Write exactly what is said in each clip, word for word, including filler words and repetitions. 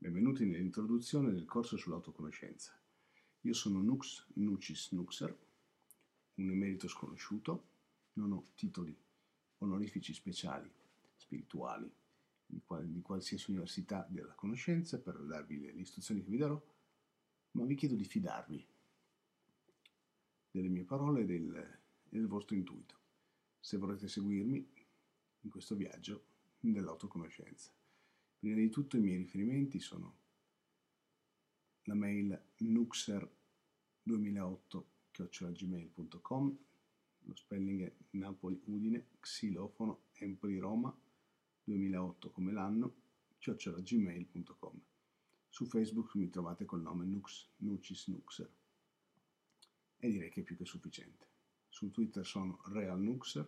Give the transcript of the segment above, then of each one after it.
Benvenuti nell'introduzione del corso sull'autoconoscenza. Io sono Nux Nucis Nuxer, un emerito sconosciuto, non ho titoli onorifici speciali, spirituali, di, qual- di qualsiasi università della conoscenza per darvi le, le istruzioni che vi darò, ma vi chiedo di fidarvi delle mie parole e del, e del vostro intuito, se vorrete seguirmi in questo viaggio dell'autoconoscenza. Prima di tutto i miei riferimenti sono la mail nuxer duemilaotto chiocciola gmail punto com, lo spelling è Napoli Udine, Xilofono, Empoli Roma, duemilaotto come l'anno, chiocciola gmail punto com. Su Facebook mi trovate col nome Nux Nucis Nuxer e direi che è più che sufficiente. Su Twitter sono Real Nuxer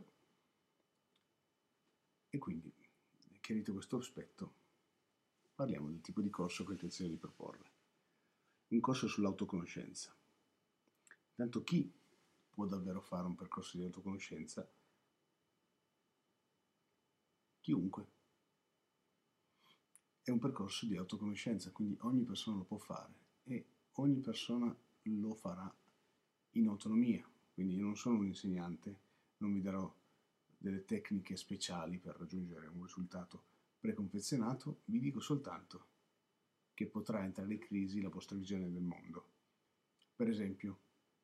e quindi, chiarito questo aspetto, parliamo del tipo di corso che ho intenzione di proporre. Un corso sull'autoconoscenza. Tanto chi può davvero fare un percorso di autoconoscenza? Chiunque. È un percorso di autoconoscenza, quindi ogni persona lo può fare e ogni persona lo farà in autonomia. Quindi io non sono un insegnante, non vi darò delle tecniche speciali per raggiungere un risultato preconfezionato, vi dico soltanto che potrà entrare in crisi la vostra visione del mondo. Per esempio,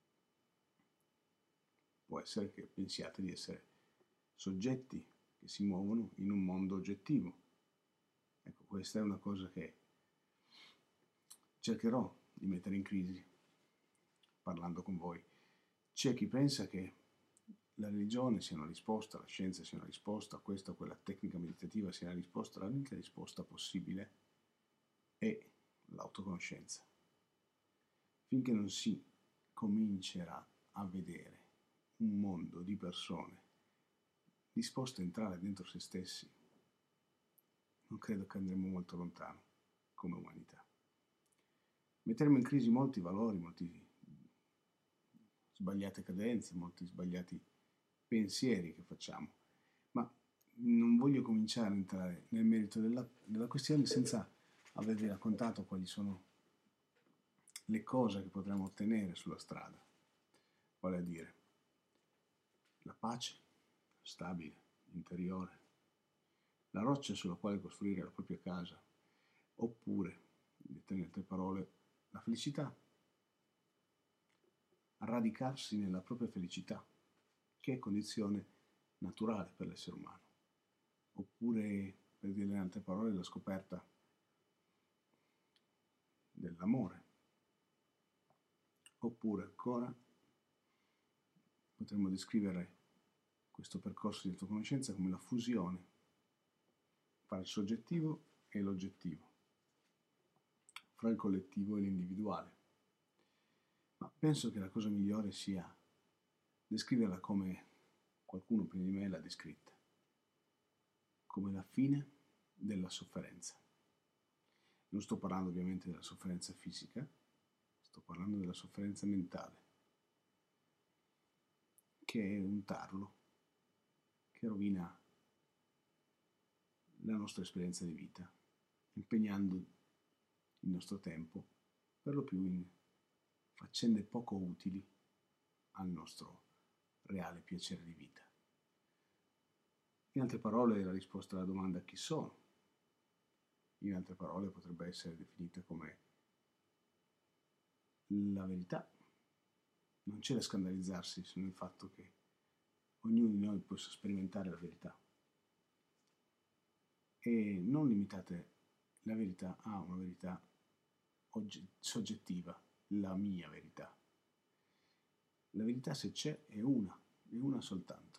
può essere che pensiate di essere soggetti che si muovono in un mondo oggettivo. Ecco, questa è una cosa che cercherò di mettere in crisi parlando con voi. C'è chi pensa che la religione sia una risposta, la scienza sia una risposta, questa o quella tecnica meditativa sia una risposta, l'unica risposta possibile è l'autoconoscenza. Finché non si comincerà a vedere un mondo di persone disposte a entrare dentro se stessi, non credo che andremo molto lontano come umanità. Metteremo in crisi molti valori, molte sbagliate credenze, molti sbagliati pensieri che facciamo, ma non voglio cominciare a entrare nel merito della, della questione senza avervi raccontato quali sono le cose che potremo ottenere sulla strada, vale a dire la pace stabile, interiore, la roccia sulla quale costruire la propria casa, oppure, dette in altre parole, la felicità, radicarsi nella propria felicità, che è condizione naturale per l'essere umano, oppure, per dire in altre parole, la scoperta dell'amore, oppure ancora potremmo descrivere questo percorso di autoconoscenza come la fusione fra il soggettivo e l'oggettivo, fra il collettivo e l'individuale. Ma penso che la cosa migliore sia descriverla come qualcuno prima di me l'ha descritta, come la fine della sofferenza. Non sto parlando ovviamente della sofferenza fisica, sto parlando della sofferenza mentale, che è un tarlo che rovina la nostra esperienza di vita, impegnando il nostro tempo per lo più in faccende poco utili al nostro reale piacere di vita. In altre parole, la risposta alla domanda chi sono, in altre parole, potrebbe essere definita come la verità. Non c'è da scandalizzarsi sul fatto che ognuno di noi possa sperimentare la verità. E non limitate la verità a una verità ogge- soggettiva, la mia verità. La verità, se c'è, è una, è una soltanto.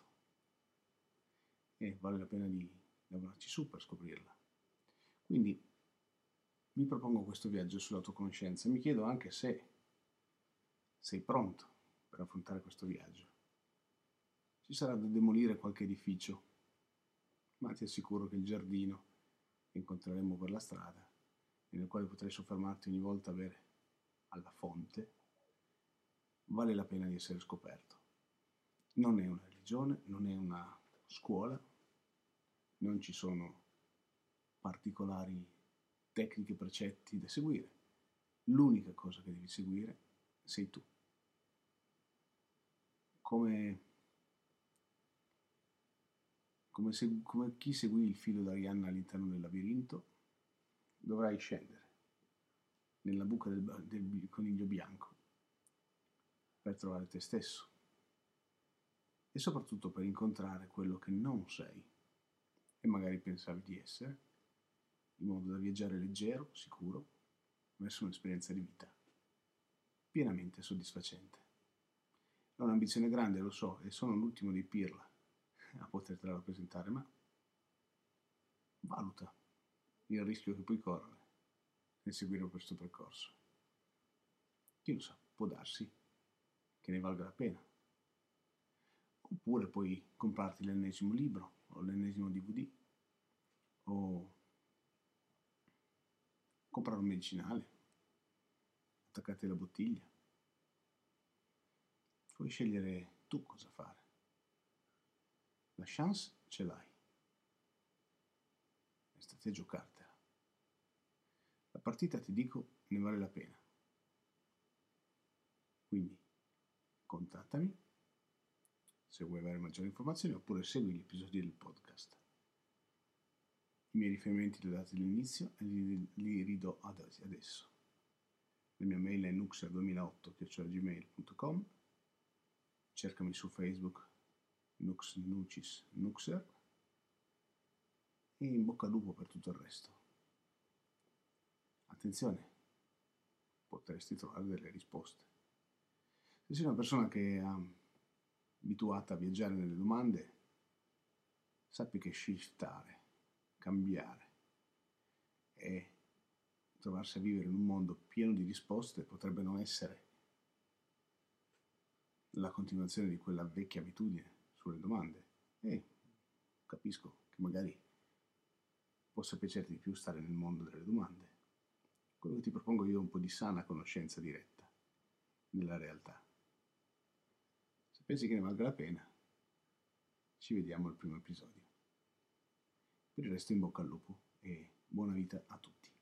E vale la pena di lavorarci su per scoprirla. Quindi vi propongo questo viaggio sull'autoconoscenza. Mi chiedo anche se sei pronto per affrontare questo viaggio. Ci sarà da demolire qualche edificio, ma ti assicuro che il giardino che incontreremo per la strada, e nel quale potrai soffermarti ogni volta a bere alla fonte, vale la pena di essere scoperto. Non è una religione, non è una scuola, non ci sono particolari tecniche, precetti da seguire. L'unica cosa che devi seguire sei tu. Come, come, se, come chi seguì il filo d'Arianna all'interno del labirinto, dovrai scendere nella buca del, del coniglio bianco per trovare te stesso e soprattutto per incontrare quello che non sei e magari pensavi di essere, in modo da viaggiare leggero, sicuro, verso un'esperienza di vita pienamente soddisfacente. È un'ambizione grande, lo so, e sono l'ultimo dei pirla a potertela rappresentare, ma valuta il rischio che puoi correre nel seguire questo percorso. Chi lo sa, può darsi che ne valga la pena. Oppure puoi comprarti l'ennesimo libro o l'ennesimo D V D o comprare un medicinale, attaccarti la bottiglia. Puoi scegliere tu cosa fare. La chance ce l'hai. Sta a te giocartela. La partita, ti dico, ne vale la pena. Quindi contattami se vuoi avere maggiori informazioni oppure segui gli episodi del podcast. I miei riferimenti li ho dati all'inizio e li, li ridò adesso. La mia mail è nuxer duemilaotto chiocciola gmail punto com. Cercami su Facebook Nux Nucis Nuxer e in bocca al lupo per tutto il resto. Attenzione, potresti trovare delle risposte. Se sei una persona che è abituata a viaggiare nelle domande, sappi che shiftare, cambiare e trovarsi a vivere in un mondo pieno di risposte potrebbe non essere la continuazione di quella vecchia abitudine sulle domande. E capisco che magari possa piacerti di più stare nel mondo delle domande. Quello che ti propongo io è un po' di sana conoscenza diretta della realtà. Se pensi che ne valga la pena, ci vediamo al primo episodio. Per il resto in bocca al lupo e buona vita a tutti.